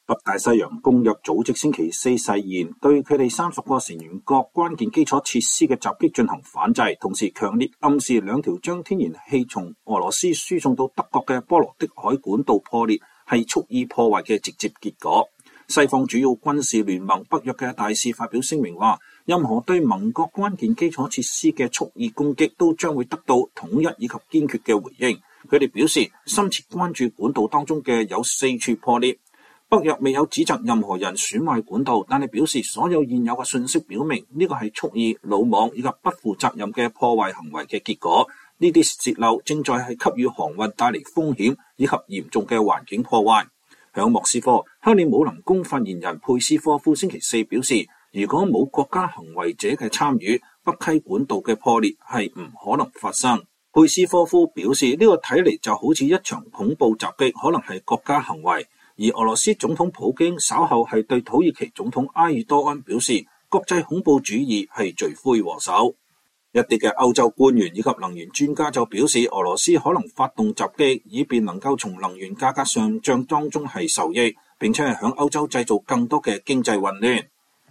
北大西洋公約組織星期四誓言對佢哋30個成員國關鍵基礎設施嘅襲擊進行反制，同時強烈暗示兩條將天然氣從俄羅斯輸送到德國嘅波羅的海管道破裂係蓄意破壞嘅直接結果。西方主要軍事聯盟北約嘅大使發表聲明話，任何對盟國關鍵基礎設施嘅蓄意攻擊都將會得到統一以及堅決嘅回應。佢哋表示深切關注管道當中嘅有4處破裂。北約未有指責任何人損壞管道，但係表示所有現有嘅信息表明呢個係蓄意、魯莽以及不負責任嘅破壞行為嘅結果。呢啲洩漏正在係給予航運帶嚟風險以及嚴重嘅環境破壞。響莫斯科，克里姆林宮發言人佩斯科夫星期四表示，如果冇國家行為者嘅參與，北溪管道嘅破裂係唔可能發生。佩斯科夫表示，呢個睇嚟就好似一場恐怖襲擊，可能係國家行為。而俄羅斯總統普京稍後係對土耳其總統埃爾多安表示，國際恐怖主義係罪魁禍首。一啲嘅歐洲官員以及能源專家就表示，俄羅斯可能發動襲擊，以便能夠從能源價格上漲當中係受益，並且係響歐洲製造更多嘅經濟混亂。